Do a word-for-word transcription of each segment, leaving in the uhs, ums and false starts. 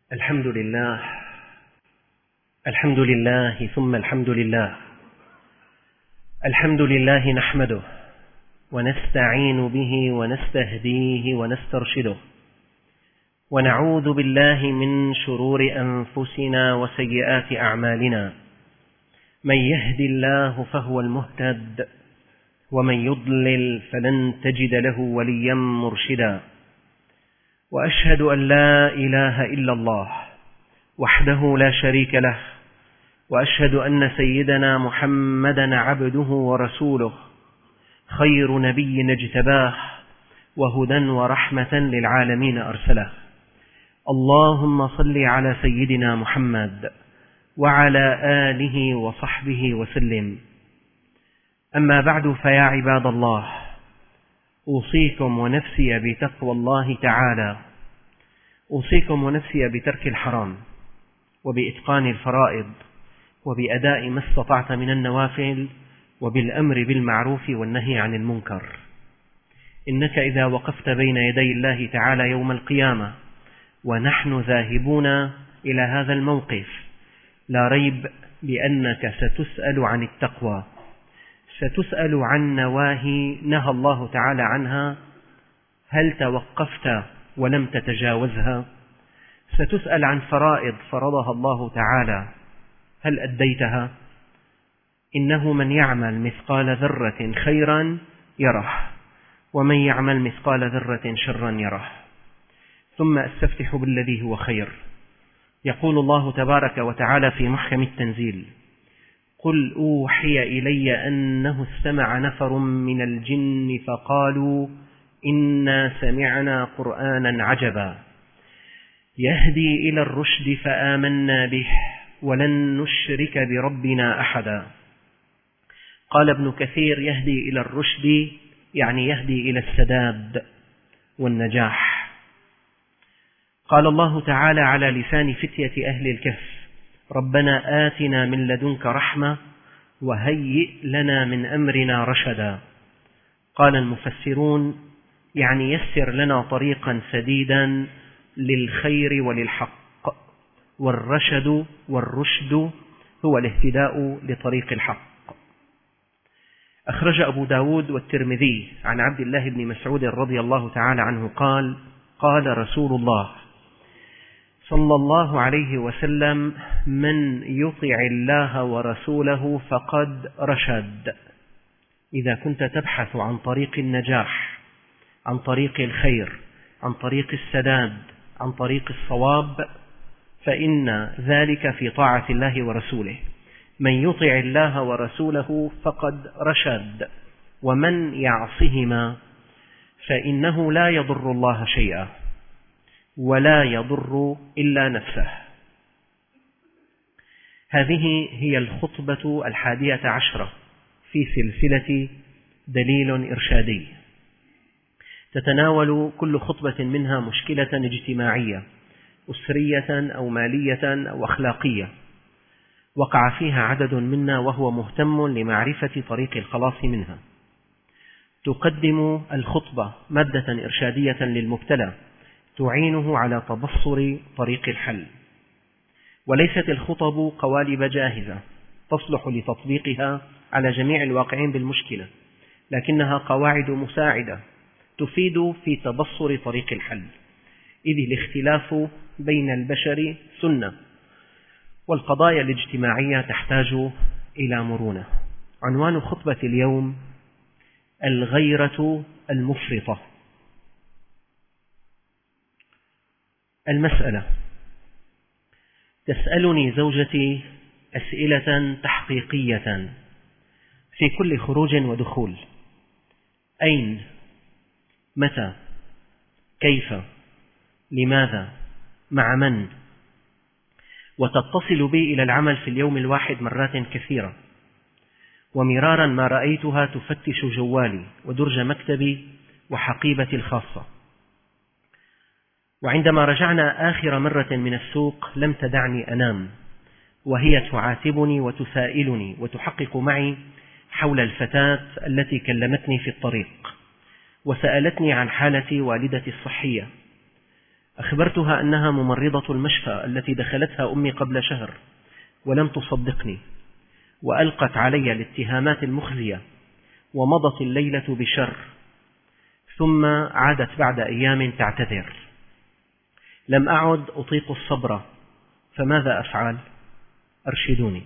الحمد لله الحمد لله ثم الحمد لله الحمد لله نحمده ونستعين به ونستهديه ونسترشده ونعوذ بالله من شرور أنفسنا وسيئات أعمالنا. من يهد الله فهو المهتد ومن يضلل فلن تجد له وليا مرشدا. وأشهد أن لا إله إلا الله وحده لا شريك له، وأشهد أن سيدنا محمدا عبده ورسوله، خير نبي اجتباه وهدى ورحمة للعالمين أرسله. اللهم صل على سيدنا محمد وعلى آله وصحبه وسلم. أما بعد، فيا عباد الله، أوصيكم ونفسي بتقوى الله تعالى، أوصيكم ونفسي بترك الحرام وبإتقان الفرائض وبأداء ما استطعت من النوافل وبالأمر بالمعروف والنهي عن المنكر. إنك إذا وقفت بين يدي الله تعالى يوم القيامة ونحن ذاهبون إلى هذا الموقف، لا ريب بأنك ستسأل عن التقوى، ستسأل عن نواهي نهى الله تعالى عنها، هل توقفت ولم تتجاوزها؟ ستسأل عن فرائض فرضها الله تعالى، هل أديتها؟ إنه من يعمل مثقال ذرة خيرا يره، ومن يعمل مثقال ذرة شرا يره. ثم أستفتح بالذي هو خير. يقول الله تبارك وتعالى في محكم التنزيل: قل أوحي إلي أنه استمع نفر من الجن فقالوا إنا سمعنا قرآنا عجبا يهدي إلى الرشد فآمنا به ولن نشرك بربنا أحدا. قال ابن كثير: يهدي إلى الرشد يعني يهدي إلى السداد والنجاح. قال الله تعالى على لسان فتية أهل الكهف: ربنا آتنا من لدنك رحمة وهيئ لنا من أمرنا رشدا. قال المفسرون: يعني يسر لنا طريقا سديدا للخير وللحق، والرشد والرشد هو الاهتداء لطريق الحق. أخرج أبو داود والترمذي عن عبد الله بن مسعود رضي الله تعالى عنه قال: قال رسول الله صلى الله عليه وسلم: من يطع الله ورسوله فقد رشد. إذا كنت تبحث عن طريق النجاح، عن طريق الخير، عن طريق السداد، عن طريق الصواب، فإن ذلك في طاعة الله ورسوله. من يطع الله ورسوله فقد رشد، ومن يعصهما فإنه لا يضر الله شيئا ولا يضر إلا نفسه. هذه هي الخطبة الحادية عشرة في سلسلة دليل إرشادي، تتناول كل خطبة منها مشكلة اجتماعية أسرية أو مالية أو أخلاقية وقع فيها عدد منا وهو مهتم لمعرفة طريق الخلاص منها. تقدم الخطبة مادة إرشادية للمبتلى تعينه على تبصر طريق الحل، وليست الخطب قوالب جاهزة تصلح لتطبيقها على جميع الواقعين بالمشكلة، لكنها قواعد مساعدة تفيد في تبصر طريق الحل، إذ الاختلاف بين البشر سنة، والقضايا الاجتماعية تحتاج إلى مرونة. عنوان خطبة اليوم: الغيرة المفرطة. المسألة: تسألني زوجتي أسئلة تحقيقية في كل خروج ودخول: أين؟ متى؟ كيف؟ لماذا؟ مع من؟ وتتصل بي إلى العمل في اليوم الواحد مرات كثيرة، ومرارا ما رأيتها تفتش جوالي ودرج مكتبي وحقيبتي الخاصة. وعندما رجعنا آخر مرة من السوق لم تدعني أنام، وهي تعاتبني وتسائلني وتحقق معي حول الفتاة التي كلمتني في الطريق وسألتني عن حالة والدتي الصحية. فأخبرتها أنها ممرضة المشفى التي دخلتها أمي قبل شهر ولم تصدقني، وألقت علي الاتهامات المخزية، ومضت الليلة بشر، ثم عادت بعد أيام تعتذر. لم أعد أطيق الصبر، فماذا أفعل؟ أرشدوني.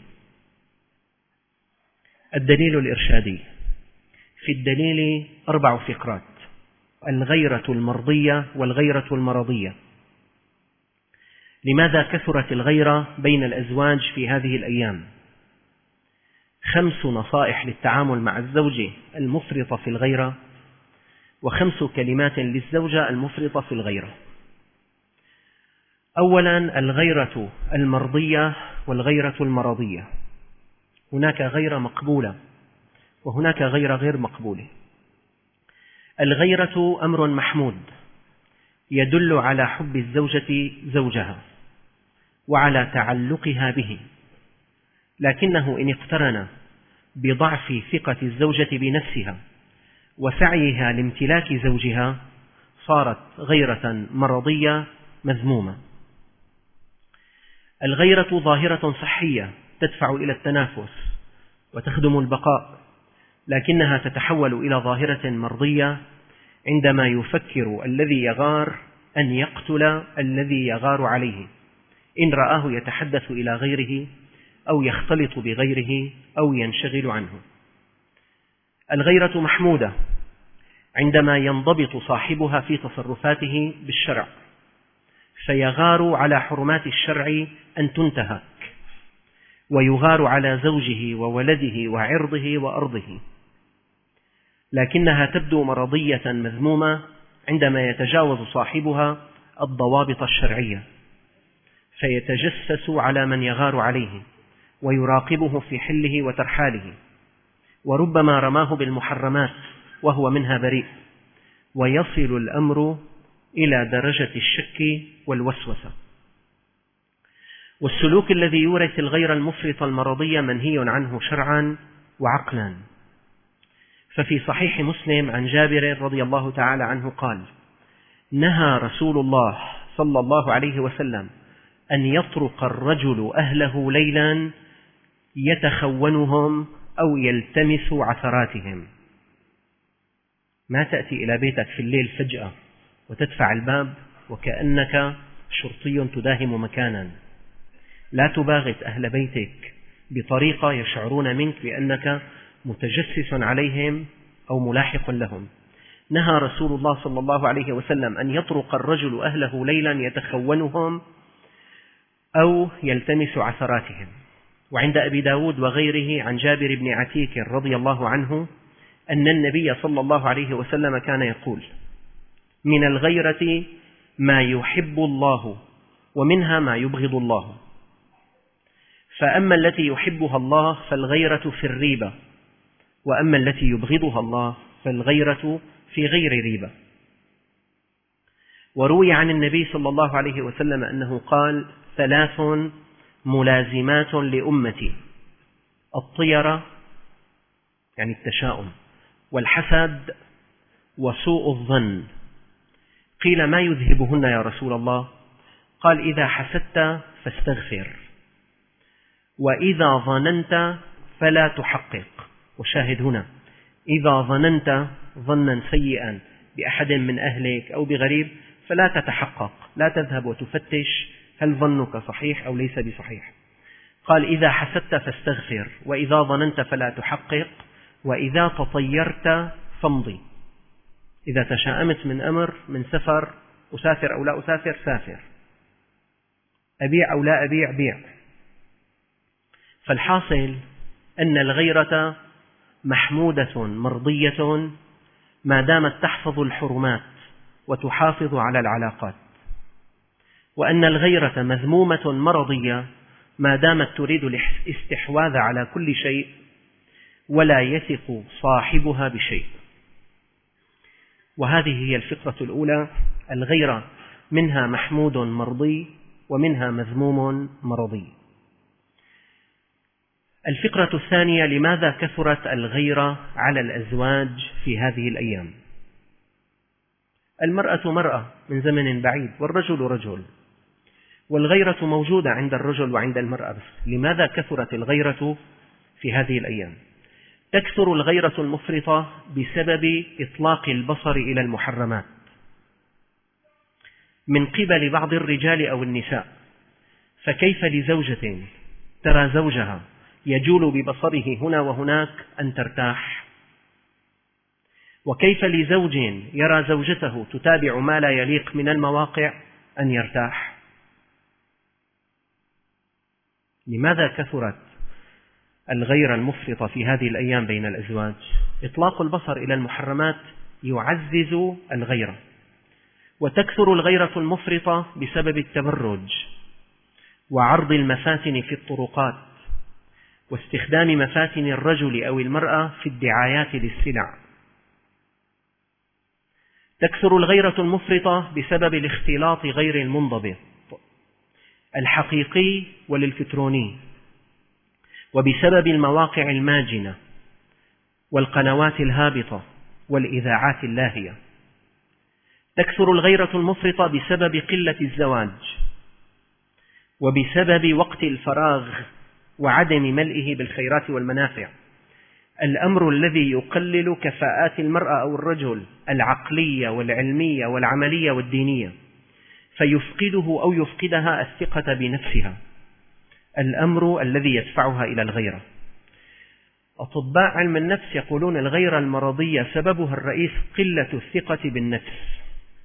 الدليل الإرشادي. في الدليل أربع فقرات: الغيرة المرضية والغيرة المرضية. لماذا كثرت الغيرة بين الأزواج في هذه الأيام؟ خمس نصائح للتعامل مع الزوجة المفرطة في الغيرة، وخمس كلمات للزوجة المفرطة في الغيرة. أولا، الغيرة المرضية والغيرة المرضية. هناك غيرة مقبولة وهناك غيرة غير مقبولة. الغيرة أمر محمود يدل على حب الزوجة زوجها وعلى تعلقها به، لكنه إن اقترن بضعف ثقة الزوجة بنفسها وسعيها لامتلاك زوجها صارت غيرة مرضية مذمومة. الغيرة ظاهرة صحية تدفع إلى التنافس وتخدم البقاء، لكنها تتحول إلى ظاهرة مرضية عندما يفكر الذي يغار أن يقتل الذي يغار عليه إن رآه يتحدث إلى غيره أو يختلط بغيره أو ينشغل عنه. الغيرة محمودة عندما ينضبط صاحبها في تصرفاته بالشرع، فيغار على حرمات الشرع أن تنتهك، ويغار على زوجه وولده وعرضه وأرضه. لكنها تبدو مرضية مذمومة عندما يتجاوز صاحبها الضوابط الشرعية، فيتجسس على من يغار عليه ويراقبه في حله وترحاله، وربما رماه بالمحرمات وهو منها بريء، ويصل الأمر إلى درجة الشك والوسوسة. والسلوك الذي يورث الغيرة المفرطة المرضية منهي عنه شرعا وعقلا. ففي صحيح مسلم عن جابر رضي الله تعالى عنه قال: نهى رسول الله صلى الله عليه وسلم أن يطرق الرجل أهله ليلا يتخونهم أو يلتمس عثراتهم. ما تأتي إلى بيتك في الليل فجأة وتدفع الباب وكأنك شرطي تداهم مكانا. لا تباغت أهل بيتك بطريقة يشعرون منك بأنك متجسس عليهم أو ملاحق لهم. نهى رسول الله صلى الله عليه وسلم أن يطرق الرجل أهله ليلا يتخونهم أو يلتمس عثراتهم. وعند أبي داود وغيره عن جابر بن عتيك رضي الله عنه أن النبي صلى الله عليه وسلم كان يقول: من الغيرة ما يحب الله ومنها ما يبغض الله، فأما التي يحبها الله فالغيرة في الريبة، وأما التي يبغضها الله فالغيرة في غير ريبة. وروي عن النبي صلى الله عليه وسلم أنه قال: ثلاث ملازمات لأمتي: الطيرة يعني التشاؤم، والحسد، وسوء الظن. قيل: ما يذهبهن يا رسول الله؟ قال: إذا حسدت فاستغفر، وإذا ظننت فلا تحقق. وشاهد هنا: إذا ظننت ظنا سيئا بأحد من أهلك أو بغريب فلا تتحقق، لا تذهب وتفتش هل ظنك صحيح أو ليس بصحيح. قال: إذا حسدت فاستغفر، وإذا ظننت فلا تحقق، وإذا تطيرت فامضي. إذا تشاءمت من أمر، من سفر، أسافر أو لا أسافر، سافر، أبيع أو لا أبيع، بيع. فالحاصل أن الغيرة محمودة مرضية ما دامت تحفظ الحرمات وتحافظ على العلاقات، وأن الغيرة مذمومة مرضية ما دامت تريد الاستحواذ على كل شيء ولا يثق صاحبها بشيء. وهذه هي الفقرة الأولى: الغيرة منها محمود مرضي ومنها مذموم مرضي. الفقرة الثانية: لماذا كثرت الغيرة على الأزواج في هذه الأيام؟ المرأة مرأة من زمن بعيد، والرجل رجل، والغيرة موجودة عند الرجل وعند المرأة. بس لماذا كثرت الغيرة في هذه الأيام؟ تكثر الغيرة المفرطة بسبب إطلاق البصر إلى المحرمات من قبل بعض الرجال أو النساء. فكيف لزوجة ترى زوجها يجول ببصره هنا وهناك أن ترتاح؟ وكيف لزوج يرى زوجته تتابع ما لا يليق من المواقع أن يرتاح؟ لماذا كثرت الغيرة المفرطة في هذه الأيام بين الأزواج؟ إطلاق البصر إلى المحرمات يعزز الغيرة. وتكثر الغيرة المفرطة بسبب التبرج وعرض المفاتن في الطرقات واستخدام مفاتن الرجل أو المرأة في الدعايات للسلع. تكثر الغيرة المفرطة بسبب الاختلاط غير المنضبط الحقيقي والإلكتروني، وبسبب المواقع الماجنة والقنوات الهابطة والإذاعات اللاهية. تكثر الغيرة المفرطة بسبب قلة الزواج، وبسبب وقت الفراغ وعدم ملئه بالخيرات والمنافع، الأمر الذي يقلل كفاءات المرأة أو الرجل العقلية والعلمية والعملية والدينية، فيفقده أو يفقدها الثقة بنفسها، الأمر الذي يدفعها إلى الغيرة. أطباء علم النفس يقولون الغيرة المرضية سببها الرئيس قلة الثقة بالنفس.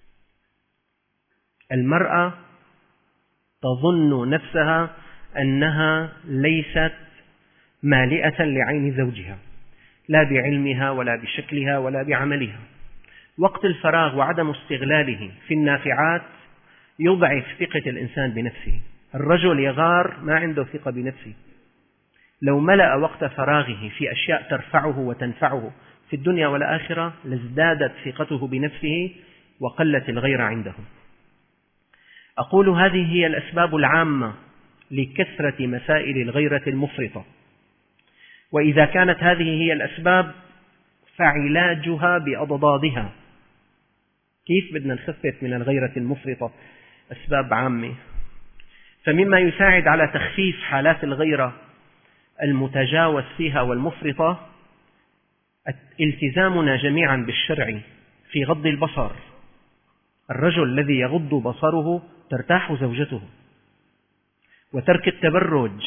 المرأة تظن نفسها أنها ليست مالئة لعين زوجها، لا بعلمها ولا بشكلها ولا بعملها. وقت الفراغ وعدم استغلاله في النافعات يضعف ثقة الإنسان بنفسه. الرجل يغار ما عنده ثقة بنفسه، لو ملأ وقت فراغه في أشياء ترفعه وتنفعه في الدنيا والآخرة لازدادت ثقته بنفسه وقلت الغيرة عنده. أقول هذه هي الأسباب العامة لكثرة مسائل الغيرة المفرطة، وإذا كانت هذه هي الأسباب فعلاجها بأضدادها. كيف بدنا نخفف من الغيرة المفرطة؟ أسباب عامة. فمما يساعد على تخفيف حالات الغيرة المتجاوز فيها والمفرطة التزامنا جميعا بالشرع في غض البصر. الرجل الذي يغض بصره ترتاح زوجته، وترك التبرج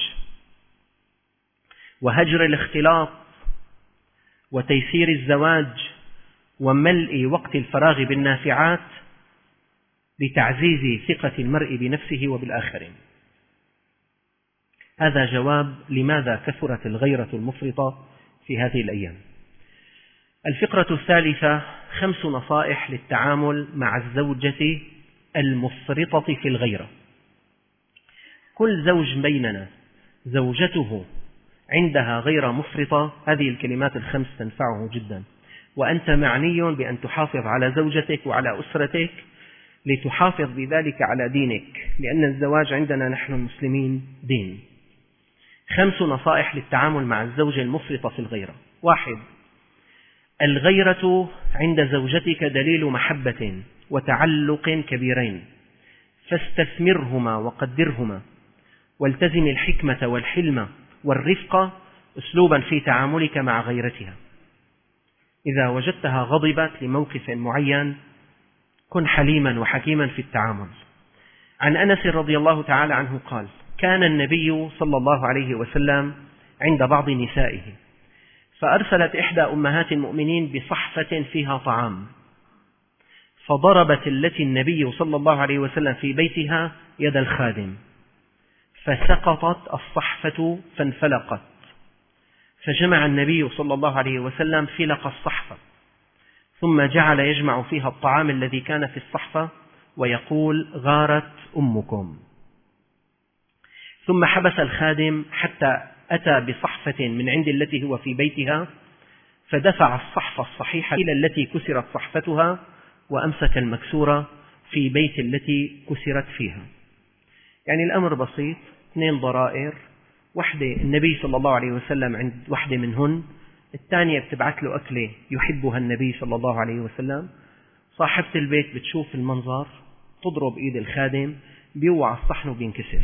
وهجر الاختلاط وتيسير الزواج وملء وقت الفراغ بالنافعات لتعزيز ثقة المرء بنفسه وبالآخرين. هذا جواب لماذا كثرت الغيرة المفرطة في هذه الأيام. الفقرة الثالثة: خمس نصائح للتعامل مع الزوجة المفرطة في الغيرة. كل زوج بيننا زوجته عندها غيرة مفرطة، هذه الكلمات الخمس تنفعه جدا، وأنت معني بأن تحافظ على زوجتك وعلى أسرتك لتحافظ بذلك على دينك، لأن الزواج عندنا نحن المسلمين دين. خمس نصائح للتعامل مع الزوجة المفرطة في الغيرة. واحد: الغيرة عند زوجتك دليل محبة وتعلق كبيرين، فاستثمرهما وقدرهما، والتزم الحكمة والحلم والرفق أسلوبا في تعاملك مع غيرتها. إذا وجدتها غضبت لموقف معين كن حليما وحكيما في التعامل. عن أنس رضي الله تعالى عنه قال: كان النبي صلى الله عليه وسلم عند بعض نسائه، فأرسلت إحدى أمهات المؤمنين بصحفة فيها طعام، فضربت التي النبي صلى الله عليه وسلم في بيتها يد الخادم، فسقطت الصحفة فانفلقت، فجمع النبي صلى الله عليه وسلم فلق الصحفة، ثم جعل يجمع فيها الطعام الذي كان في الصحفة ويقول: غارت أمكم. ثم حبس الخادم حتى أتى بصحفة من عند التي هو في بيتها، فدفع الصحفة الصحيحة إلى التي كسرت صحفتها، وأمسك المكسورة في بيت التي كسرت فيها. يعني الأمر بسيط، اثنين ضرائر، واحدة النبي صلى الله عليه وسلم عند واحدة منهن، الثانية بتبعث له أكلة يحبها النبي صلى الله عليه وسلم، صاحبة البيت بتشوف المنظر، تضرب إيد الخادم، بيوعى الصحن وبينكسر.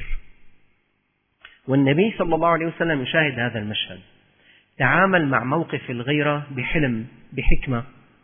والنبي صلى الله عليه وسلم يشاهد هذا المشهد، تعامل مع موقف الغيرة بحلم بحكمة،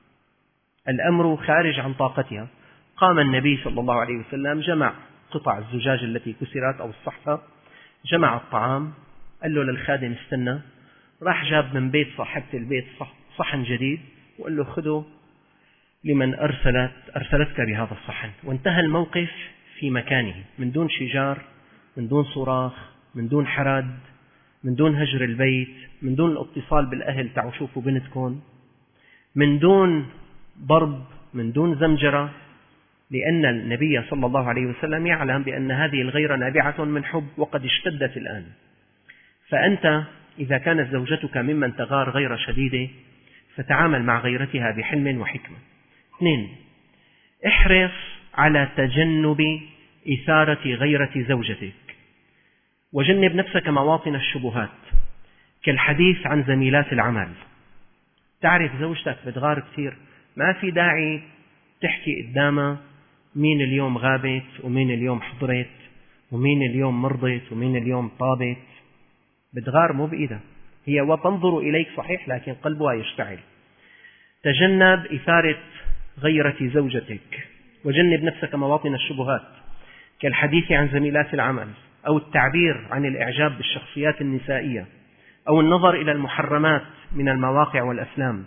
الأمر خارج عن طاقتها. قام النبي صلى الله عليه وسلم، جمع قطع الزجاج التي كسرت أو الصحفة، جمع الطعام، قال له للخادم استنى، راح جاب من بيت صاحبة البيت صحن جديد وقال له خذه لمن أرسلت أرسلتك بهذا الصحن. وانتهى الموقف في مكانه، من دون شجار، من دون صراخ، من دون حرد، من دون هجر البيت، من دون الاتصال بالأهل تعالوا شوفوا بنتكم، من دون ضرب، من دون زمجرة، لأن النبي صلى الله عليه وسلم يعلم بأن هذه الغيرة نابعة من حب وقد اشتدت الآن. فأنت إذا كانت زوجتك ممن تغار غيرة شديدة فتعامل مع غيرتها بحلم وحكمة. اثنين، احرص على تجنب إثارة غيرة زوجتك، وجنب نفسك مواطن الشبهات كالحديث عن زميلات العمل. تعرف زوجتك بتغار كثير، ما في داعي تحكي قدامها مين اليوم غابت ومين اليوم حضرت ومين اليوم مرضت ومين اليوم طابت. بتغار مو بإيدها، هي وتنظر إليك صحيح لكن قلبها يشتعل. تجنب إثارة غيرة زوجتك، وجنب نفسك مواطن الشبهات كالحديث عن زميلات العمل، أو التعبير عن الإعجاب بالشخصيات النسائية، أو النظر إلى المحرمات من المواقع والأفلام.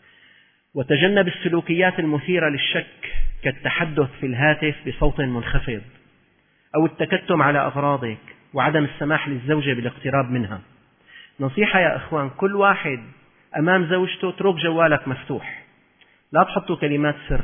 وتجنب السلوكيات المثيرة للشك كالتحدث في الهاتف بصوت منخفض، أو التكتم على أغراضك، وعدم السماح للزوجة بالاقتراب منها. نصيحة يا أخوان، كل واحد أمام زوجته اترك جوالك مفتوح، لا تحطوا كلمات سر.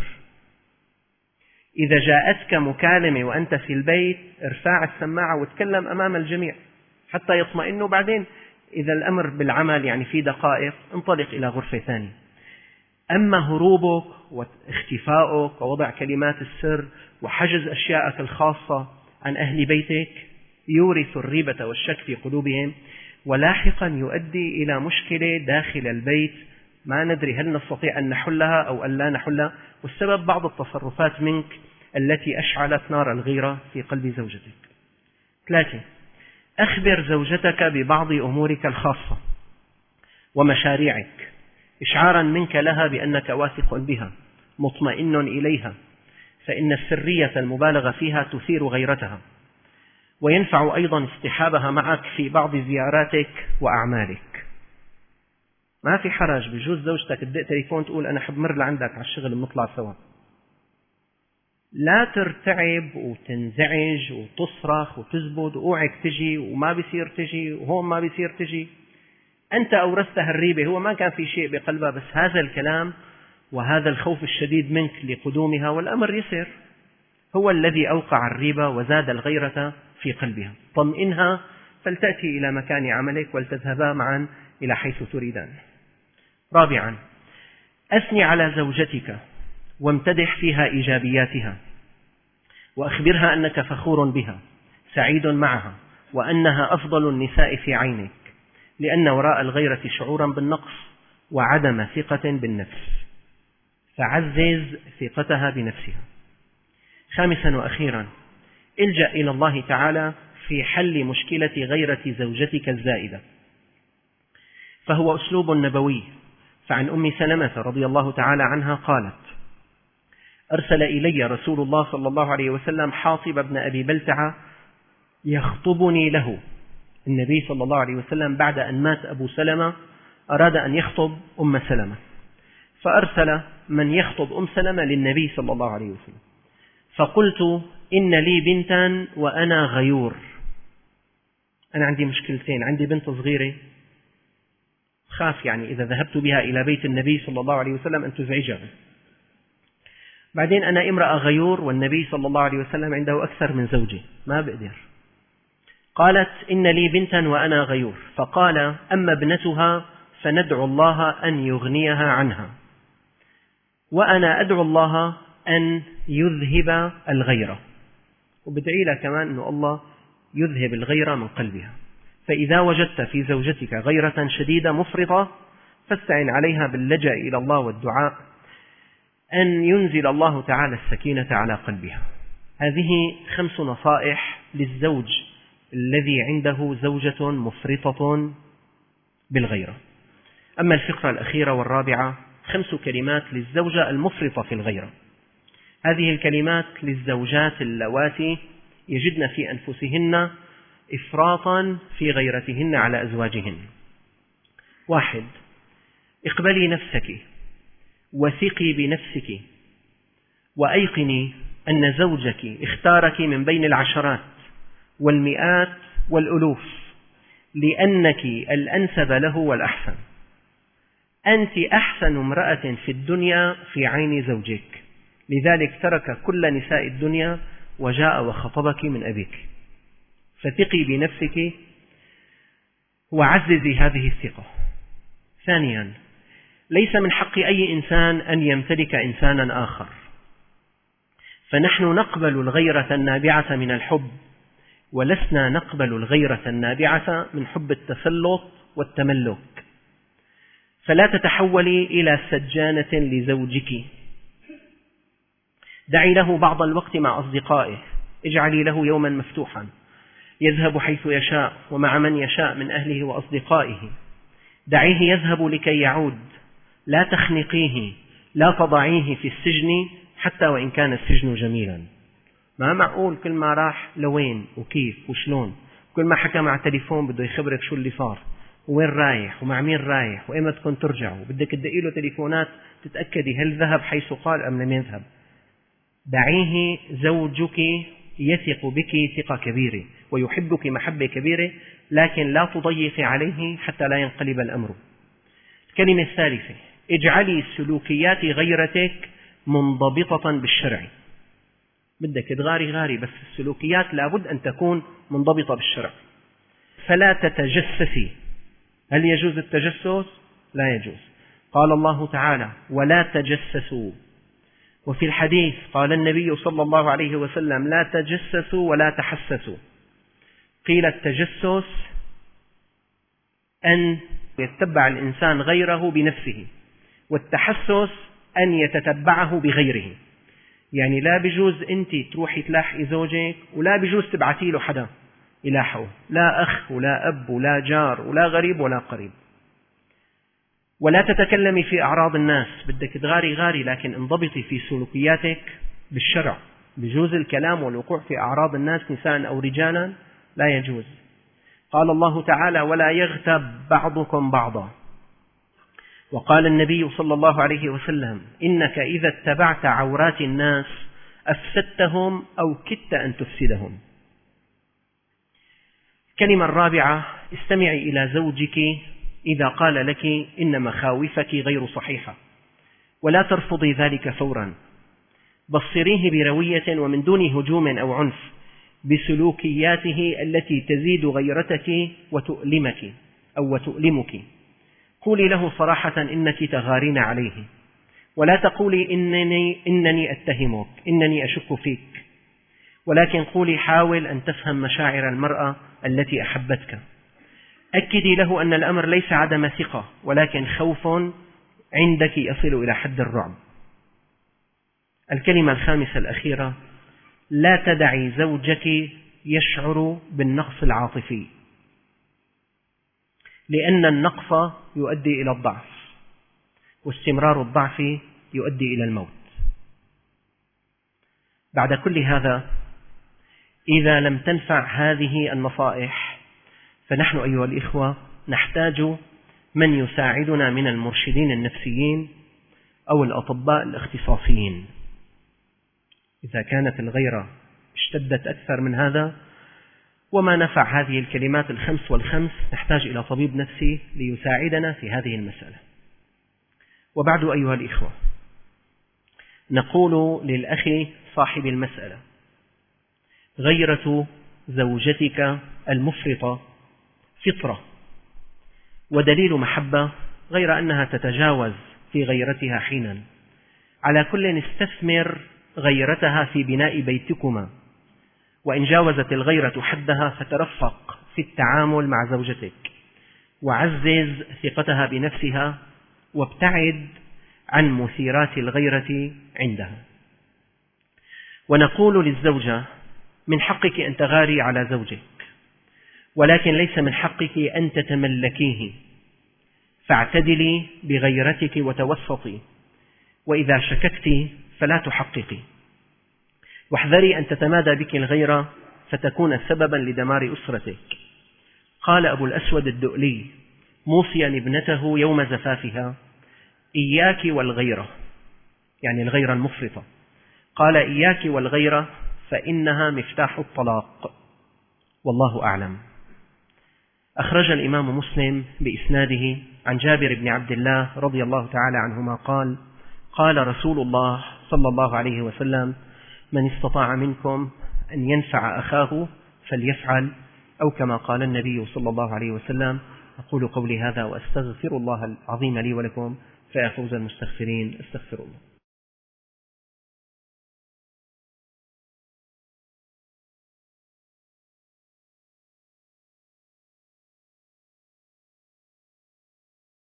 إذا جاءتك مكالمة وأنت في البيت ارفع السماعة وتكلم أمام الجميع حتى يطمئنوا. بعدين إذا الأمر بالعمل يعني في دقائق انطلق إلى غرفة ثانية. أما هروبك واختفاؤك ووضع كلمات السر وحجز أشيائك الخاصة عن أهل بيتك يورث الريبة والشك في قلوبهم، ولاحقا يؤدي إلى مشكلة داخل البيت ما ندري هل نستطيع أن نحلها أو أن لا نحلها، والسبب بعض التصرفات منك التي أشعلت نار الغيرة في قلب زوجتك. ثلاثة، أخبر زوجتك ببعض أمورك الخاصة ومشاريعك إشعارا منك لها بأنك واثق بها مطمئن إليها، فإن السرية المبالغة فيها تثير غيرتها، وينفع أيضا اصطحابها معك في بعض زياراتك وأعمالك. ما في حرج، بجوز زوجتك تدق تليفون تقول أنا حبمر لعندك على الشغل بنطلع سوا. لا ترتعب وتنزعج وتصرخ وتزبد وأوعك تجي وما بيصير تجي وهون ما بيصير تجي. أنت أورثتها الريبة، هو ما كان في شيء بقلبها، بس هذا الكلام وهذا الخوف الشديد منك لقدومها والأمر يسر هو الذي أوقع الريبة وزاد الغيرة في قلبها. طمئنها فلتأتي إلى مكان عملك ولتذهبا معا إلى حيث تريدان. رابعا، أثني على زوجتك وامتدح فيها إيجابياتها، وأخبرها أنك فخور بها سعيد معها وأنها أفضل النساء في عينك، لأن وراء الغيرة شعورا بالنقص وعدم ثقة بالنفس، فعزز ثقتها بنفسها. خامسا وأخيرا، الجأ إلى الله تعالى في حل مشكلة غيرة زوجتك الزائدة، فهو أسلوب نبوي. فعن أم سلمة رضي الله تعالى عنها قالت: أرسل إلي رسول الله صلى الله عليه وسلم حاطب بن أبي بلتعة يخطبني له. النبي صلى الله عليه وسلم بعد أن مات أبو سلمة أراد أن يخطب أم سلمة، فأرسل من يخطب أم سلمة للنبي صلى الله عليه وسلم، فقلت: إن لي بنتا وأنا غيور. أنا عندي مشكلتين، عندي بنت صغيرة خاف يعني إذا ذهبت بها إلى بيت النبي صلى الله عليه وسلم أن تزعجها، بعدين أنا امرأة غيور والنبي صلى الله عليه وسلم عنده أكثر من زوجة ما بقدر. قالت: إن لي بنتا وأنا غيور. فقال: أما ابنتها فندعو الله أن يغنيها عنها، وأنا أدعو الله أن يذهب الغيرة، وبدعي لها كمان أن الله يذهب الغيرة من قلبها. فإذا وجدت في زوجتك غيرة شديدة مفرطة فاستعن عليها باللجأ إلى الله والدعاء أن ينزل الله تعالى السكينة على قلبها. هذه خمس نصائح للزوج الذي عنده زوجة مفرطة بالغيرة. أما الفقرة الأخيرة والرابعة خمس كلمات للزوجة المفرطة في الغيرة. هذه الكلمات للزوجات اللواتي يجدن في أنفسهن إفراطا في غيرتهن على أزواجهن. واحد: اقبلي نفسك وثقي بنفسك وأيقني أن زوجك اختارك من بين العشرات والمئات والألوف لأنك الأنسب له والأحسن. أنت أحسن امرأة في الدنيا في عين زوجك، لذلك ترك كل نساء الدنيا وجاء وخطبك من أبيك. فثقي بنفسك وعززي هذه الثقة. ثانيا: ليس من حق أي إنسان أن يمتلك إنسانا آخر، فنحن نقبل الغيرة النابعة من الحب، ولسنا نقبل الغيرة النابعة من حب التسلط والتملك. فلا تتحولي إلى سجانة لزوجك. دعي له بعض الوقت مع أصدقائه، اجعلي له يوما مفتوحا يذهب حيث يشاء ومع من يشاء من أهله وأصدقائه. دعيه يذهب لكي يعود، لا تخنقيه، لا تضعيه في السجن حتى وإن كان السجن جميلا. ما معقول كل ما راح لوين وكيف وشلون، كل ما حكى مع تليفون بده يخبرك شو اللي صار وين رايح ومع مين رايح وإمتى تكون ترجعوا، بدك تدقي له تليفونات تتأكدي هل ذهب حيث قال أم لم يذهب. دعيه، زوجك يثق بك ثقة كبيرة ويحبك محبة كبيرة، لكن لا تضيقي عليه حتى لا ينقلب الأمر. الكلمة الثالثة: اجعلي سلوكيات غيرتك منضبطة بالشرع. بدك تغاري غاري، بس السلوكيات لابد أن تكون منضبطة بالشرع. فلا تتجسسي. هل يجوز التجسس؟ لا يجوز. قال الله تعالى: ولا تجسسوا. وفي الحديث قال النبي صلى الله عليه وسلم: لا تجسسوا ولا تحسسوا. قيل التجسس أن يتبع الإنسان غيره بنفسه، والتحسس أن يتتبعه بغيره. يعني لا بجوز أنت تروحي تلاحقي زوجك، ولا بجوز تبعتي له حدا يلاحقه، لا أخ ولا أب ولا جار ولا غريب ولا قريب. ولا تتكلمي في أعراض الناس. بدك تغاري غاري، لكن انضبطي في سلوكياتك بالشرع. بجوز الكلام والوقوع في أعراض الناس نساء أو رجالا، لا يجوز. قال الله تعالى: ولا يغتب بعضكم بعضا. وقال النبي صلى الله عليه وسلم: إنك إذا اتبعت عورات الناس أفسدتهم أو كدت أن تفسدهم. الكلمة الرابعة: استمعي إلى زوجك إذا قال لك إن مخاوفك غير صحيحة، ولا ترفضي ذلك فورا. بصريه بروية ومن دون هجوم أو عنف بسلوكياته التي تزيد غيرتك وتؤلمك أو وتؤلمك. قولي له صراحة إنك تغارين عليه، ولا تقولي إنني, إنني أتهمك، إنني أشك فيك، ولكن قولي حاول أن تفهم مشاعر المرأة التي أحبتك. أكدي له أن الأمر ليس عدم ثقة، ولكن خوف عندك يصل إلى حد الرعب. الكلمة الخامسة الأخيرة: لا تدعي زوجك يشعر بالنقص العاطفي، لأن النقص يؤدي إلى الضعف، واستمرار الضعف يؤدي إلى الموت. بعد كل هذا، إذا لم تنفع هذه النصائح، فنحن أيها الإخوة نحتاج من يساعدنا من المرشدين النفسيين أو الأطباء الاختصاصيين. إذا كانت الغيرة اشتدت أكثر من هذا وما نفع هذه الكلمات الخمس والخمس، نحتاج إلى طبيب نفسي ليساعدنا في هذه المسألة. وبعد أيها الإخوة، نقول للأخ صاحب المسألة: غيرة زوجتك المفرطة فطرة ودليل محبة، غير أنها تتجاوز في غيرتها حينا. على كل استثمر غيرتها في بناء بيتكما، وإن جاوزت الغيرة حدها فترفق في التعامل مع زوجتك، وعزز ثقتها بنفسها، وابتعد عن مثيرات الغيرة عندها. ونقول للزوجة: من حقك أن تغاري على زوجك، ولكن ليس من حقك أن تتملكيه، فاعتدلي بغيرتك وتوسطي، وإذا شككت فلا تحققي، واحذري أن تتمادى بك الغيرة فتكون سببا لدمار أسرتك. قال أبو الأسود الدؤلي موصيا ابنته يوم زفافها: إياك والغيرة، يعني الغيرة المفرطة، قال: إياك والغيرة فإنها مفتاح الطلاق، والله أعلم. أخرج الإمام مسلم بإسناده عن جابر بن عبد الله رضي الله تعالى عنهما قال: قال رسول الله صلى الله عليه وسلم: من استطاع منكم أن ينفع أخاه فليفعل، أو كما قال النبي صلى الله عليه وسلم. أقول قولي هذا وأستغفر الله العظيم لي ولكم، فيا فوز المستغفرين، استغفر الله.